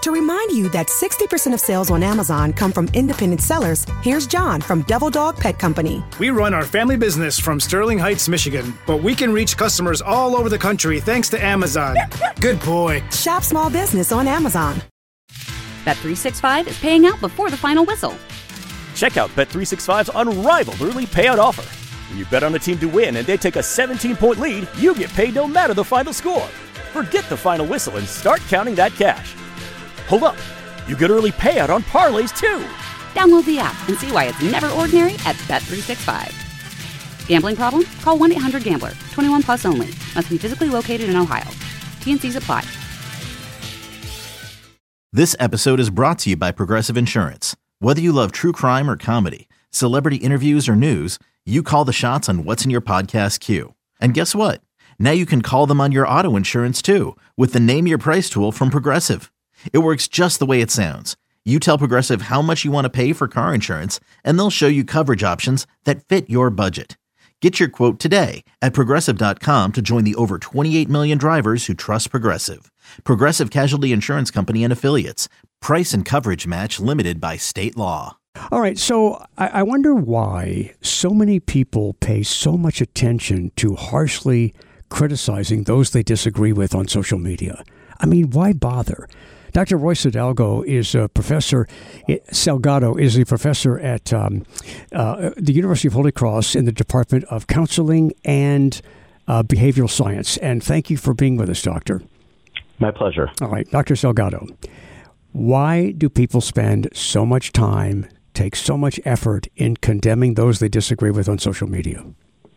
To remind you that 60% of sales on Amazon come from independent sellers, here's John from Devil Dog Pet Company. We run our family business from Sterling Heights, Michigan, but we can reach customers all over the country thanks to Amazon. Good boy. Shop small business on Amazon. Bet365 is paying out before the final whistle. Check out Bet365's unrivaled early payout offer. When you bet on a team to win and they take a 17-point lead, you get paid no matter the final score. Forget the final whistle and start counting that cash. Hold up. You get early payout on parlays, too. Download the app and see why it's never ordinary at Bet365. Gambling problem? Call 1-800-GAMBLER. 21 plus only. Must be physically located in Ohio. T&Cs apply. This episode is brought to you by Progressive Insurance. Whether you love true crime or comedy, celebrity interviews or news, you call the shots on what's in your podcast queue. And guess what? Now you can call them on your auto insurance, too, with the Name Your Price tool from Progressive. It works just the way it sounds. You tell Progressive how much you want to pay for car insurance, and they'll show you coverage options that fit your budget. Get your quote today at Progressive.com to join the over 28 million drivers who trust Progressive. Progressive Casualty Insurance Company and Affiliates. Price and coverage match limited by state law. All right, so I wonder why so many people pay so much attention to harshly criticizing those they disagree with on social media. I mean, why bother? Dr. Roy Salgado is a professor. Salgado is a professor at the University of Holy Cross in the Department of Counseling and Behavioral Science. And thank you for being with us, Doctor. My pleasure. All right, Dr. Salgado, why do people spend so much time, take so much effort in condemning those they disagree with on social media?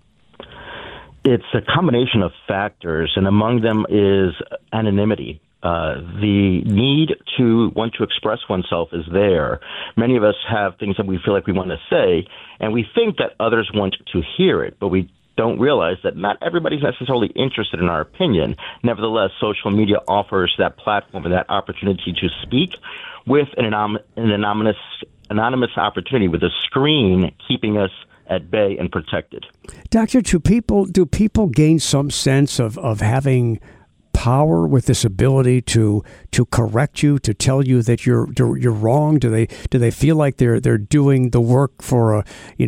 It's a combination of factors, and among them is anonymity. The need to want to express oneself is there. Many of us have things that we feel like we want to say, and we think that others want to hear it, but we don't realize that not everybody's necessarily interested in our opinion. Nevertheless, social media offers that platform and that opportunity to speak with an anonymous opportunity, with a screen keeping us at bay and protected. Doctor, do people gain some sense of having power with this ability to correct you, to tell you that you're wrong? Do they feel like they're doing the work for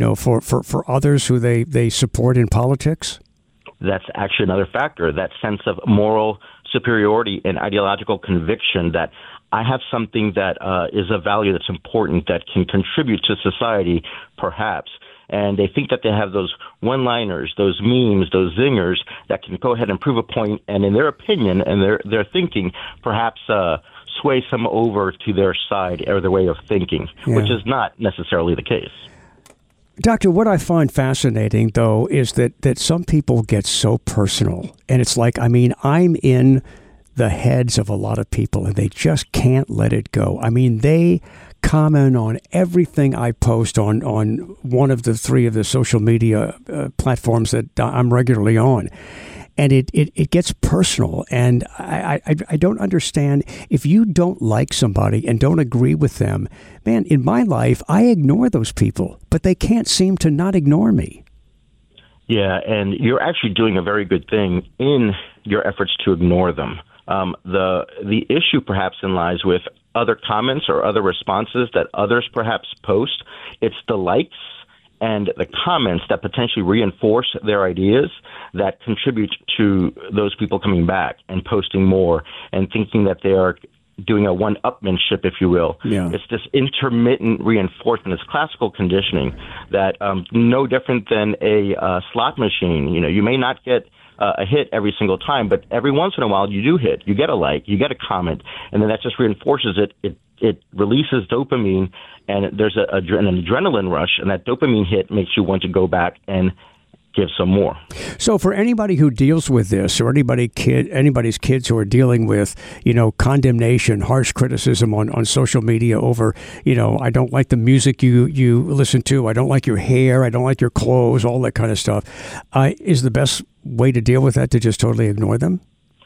others who they support in politics? That's actually another factor, that sense of moral superiority and ideological conviction that I have something that is a value that's important, that can contribute to society, perhaps. And they think that they have those one-liners, those memes, those zingers that can go ahead and prove a point, and in their opinion and their thinking, perhaps sway some over to their side or their way of thinking, which is not necessarily the case. Doctor, what I find fascinating, though, is that some people get so personal. And it's like, I'm in the heads of a lot of people, and they just can't let it go. They comment on everything I post on one of the three of the social media platforms that I'm regularly on. And it gets personal. And I don't understand, if you don't like somebody and don't agree with them, man, in my life, I ignore those people, but they can't seem to not ignore me. Yeah, and you're actually doing a very good thing in your efforts to ignore them. The issue perhaps lies with other comments or other responses that others perhaps post. It's the likes and the comments that potentially reinforce their ideas that contribute to those people coming back and posting more and thinking that they are doing a one-upmanship, if you will. Yeah. It's this intermittent reinforcement, this classical conditioning that no different than a slot machine. You may not get a hit every single time, but every once in a while you do hit. You get a like, you get a comment, and then that just reinforces it. It releases dopamine, and there's an adrenaline rush, and that dopamine hit makes you want to go back and give some more. So for anybody who deals with this, or anybody's kids who are dealing with, condemnation, harsh criticism on social media over, I don't like the music you listen to, I don't like your hair, I don't like your clothes, all that kind of stuff, is the best way to deal with that to just totally ignore them?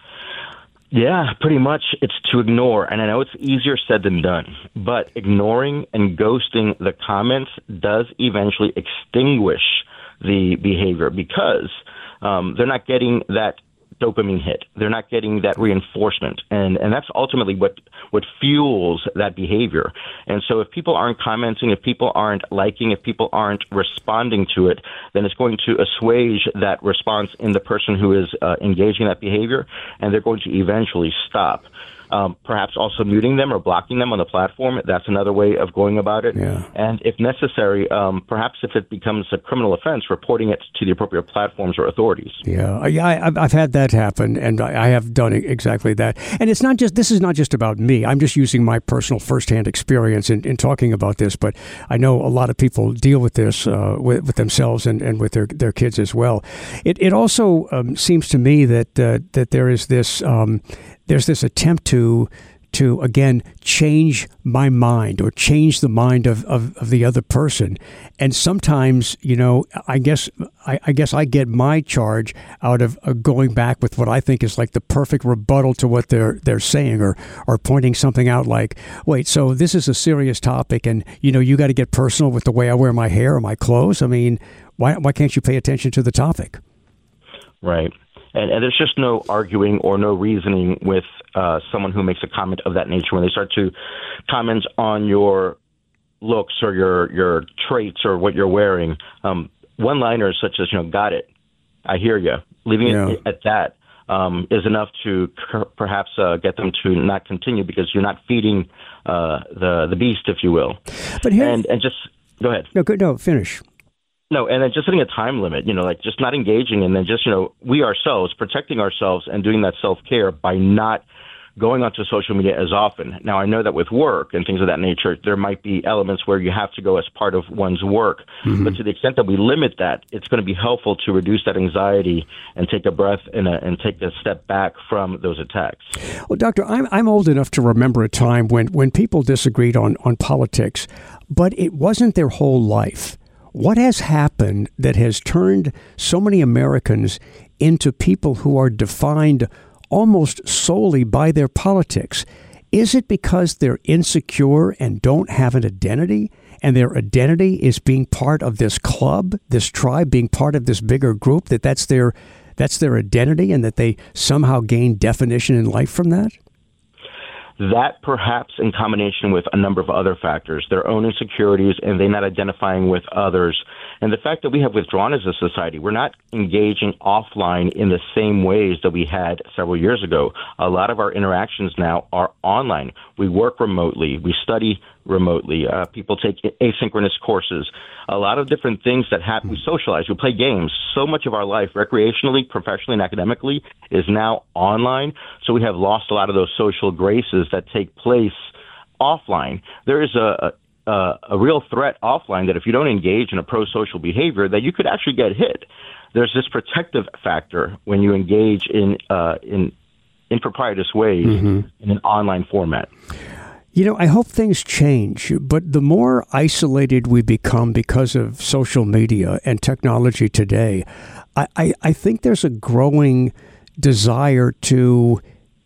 Yeah, pretty much it's to ignore. And I know it's easier said than done, but ignoring and ghosting the comments does eventually extinguish the behavior, because they're not getting that dopamine hit. They're not getting that reinforcement. And that's ultimately what fuels that behavior. And so if people aren't commenting, if people aren't liking, if people aren't responding to it, then it's going to assuage that response in the person who is engaging in that behavior, and they're going to eventually stop. Perhaps also muting them or blocking them on the platform. That's another way of going about it. Yeah. And if necessary, perhaps if it becomes a criminal offense, reporting it to the appropriate platforms or authorities. Yeah, I've had that happen, and I have done exactly that. And it's not just, this is not just about me. I'm just using my personal firsthand experience in talking about this, but I know a lot of people deal with this with themselves and with their kids as well. It also seems to me that there is this there's this attempt to again change my mind or change the mind of the other person, and sometimes I guess I get my charge out of going back with what I think is like the perfect rebuttal to what they're saying, or pointing something out like, wait, so this is a serious topic, and you got to get personal with the way I wear my hair or my clothes. I mean, why can't you pay attention to the topic? Right. And there's just no arguing or no reasoning with someone who makes a comment of that nature. When they start to comment on your looks or your traits or what you're wearing, one-liners such as, got it, I hear you, leaving it at that is enough to perhaps get them to not continue, because you're not feeding the beast, if you will. But here, and just go ahead. No, finish. No, and then just setting a time limit, just not engaging, and then just, we ourselves, protecting ourselves and doing that self-care by not going onto social media as often. Now, I know that with work and things of that nature, there might be elements where you have to go as part of one's work. Mm-hmm. But to the extent that we limit that, it's going to be helpful to reduce that anxiety and take a breath and take a step back from those attacks. Well, Doctor, I'm old enough to remember a time when people disagreed on politics, but it wasn't their whole life. What has happened that has turned so many Americans into people who are defined almost solely by their politics? Is it because they're insecure and don't have an identity, and their identity is being part of this club, this tribe, being part of this bigger group, that's their identity, and that they somehow gain definition in life from that? That perhaps in combination with a number of other factors, their own insecurities, and they not identifying with others. And the fact that we have withdrawn as a society, we're not engaging offline in the same ways that we had several years ago. A lot of our interactions now are online. We work remotely. We study remotely. People take asynchronous courses. A lot of different things that happen. We socialize. We play games. So much of our life, recreationally, professionally, and academically, is now online. So we have lost a lot of those social graces that take place offline. There is a real threat offline that if you don't engage in a pro-social behavior, that you could actually get hit. There's this protective factor when you engage in improprietous ways in an online format. I hope things change, but the more isolated we become because of social media and technology today, I think there's a growing desire to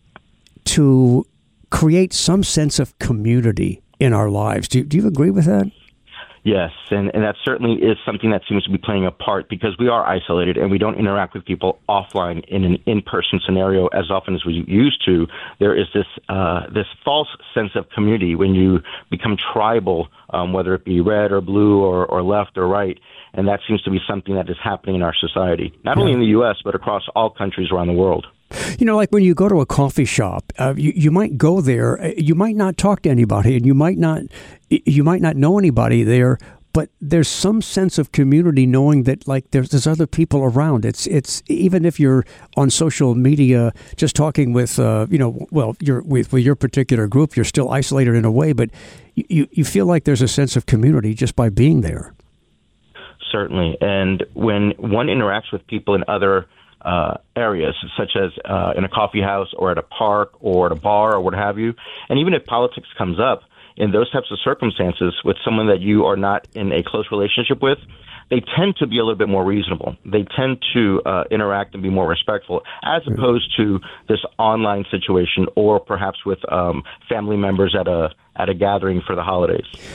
create some sense of community in our lives. Do you agree with that? Yes, and that certainly is something that seems to be playing a part, because we are isolated and we don't interact with people offline in an in-person scenario as often as we used to. There is this false sense of community when you become tribal, whether it be red or blue or left or right, and that seems to be something that is happening in our society, not only in the U.S., but across all countries around the world. Like when you go to a coffee shop, you might go there, you might not talk to anybody, and you might not know anybody there, but there's some sense of community knowing that like there's other people around. It's even if you're on social media just talking with you're with your particular group, you're still isolated in a way, but you feel like there's a sense of community just by being there. Certainly, and when one interacts with people in other areas, such as in a coffee house or at a park or at a bar or what have you. And even if politics comes up in those types of circumstances with someone that you are not in a close relationship with, they tend to be a little bit more reasonable. They tend to interact and be more respectful, as opposed to this online situation or perhaps with family members at a gathering for the holidays.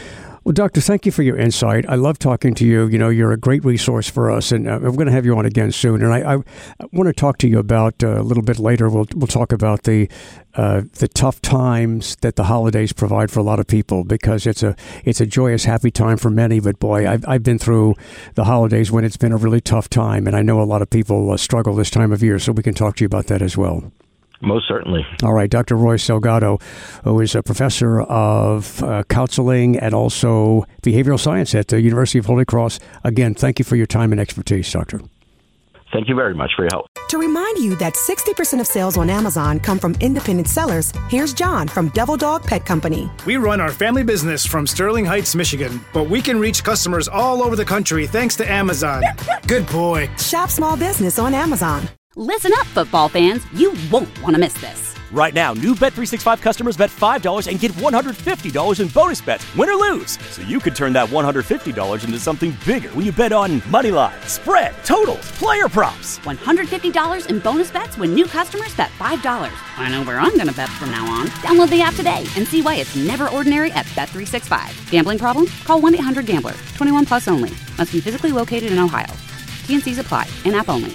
Well, Doctor, thank you for your insight. I love talking to you. You know, you're a great resource for us, and we're going to have you on again soon. And I want to talk to you about a little bit later. We'll talk about the tough times that the holidays provide for a lot of people, because it's a joyous, happy time for many. But boy, I've been through the holidays when it's been a really tough time, and I know a lot of people struggle this time of year. So we can talk to you about that as well. Most certainly. All right, Dr. Roy Salgado, who is a professor of counseling and also behavioral science at the University of Holy Cross. Again, thank you for your time and expertise, Doctor. Thank you very much for your help. To remind you that 60% of sales on Amazon come from independent sellers, here's John from Devil Dog Pet Company. We run our family business from Sterling Heights, Michigan, but we can reach customers all over the country thanks to Amazon. Good boy. Shop small business on Amazon. Listen up, football fans. You won't want to miss this. Right now, new Bet365 customers bet $5 and get $150 in bonus bets, win or lose. So you could turn that $150 into something bigger when you bet on money line, spread, totals, player props. $150 in bonus bets when new customers bet $5. I know where I'm going to bet from now on. Download the app today and see why it's never ordinary at Bet365. Gambling problem? Call 1-800-GAMBLER. 21 plus only. Must be physically located in Ohio. T&Cs apply. In-app only.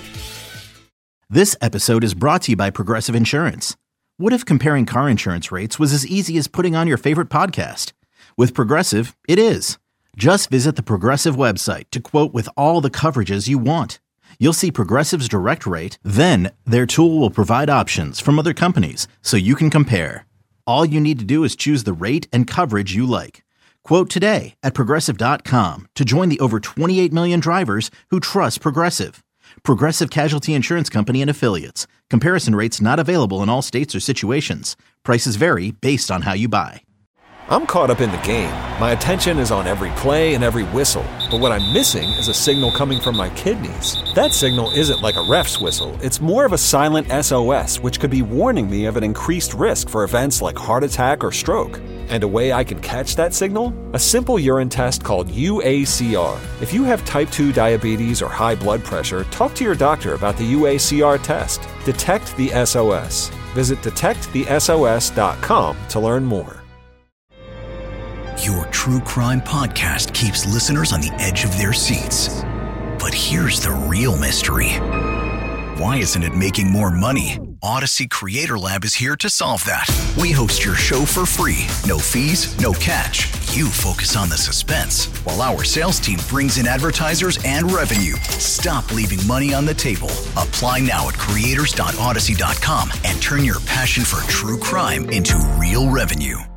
This episode is brought to you by Progressive Insurance. What if comparing car insurance rates was as easy as putting on your favorite podcast? With Progressive, it is. Just visit the Progressive website to quote with all the coverages you want. You'll see Progressive's direct rate, then their tool will provide options from other companies so you can compare. All you need to do is choose the rate and coverage you like. Quote today at Progressive.com to join the over 28 million drivers who trust Progressive. Progressive Casualty Insurance Company and Affiliates. Comparison rates not available in all states or situations. Prices vary based on how you buy. I'm caught up in the game. My attention is on every play and every whistle. But what I'm missing is a signal coming from my kidneys. That signal isn't like a ref's whistle. It's more of a silent SOS, which could be warning me of an increased risk for events like heart attack or stroke. And a way I can catch that signal? A simple urine test called UACR. If you have type 2 diabetes or high blood pressure, talk to your doctor about the UACR test. Detect the SOS. Visit detectthesos.com to learn more. Your true crime podcast keeps listeners on the edge of their seats. But here's the real mystery. Why isn't it making more money? Odyssey Creator Lab is here to solve that. We host your show for free. No fees, no catch. You focus on the suspense, while our sales team brings in advertisers and revenue. Stop leaving money on the table. Apply now at creators.odyssey.com and turn your passion for true crime into real revenue.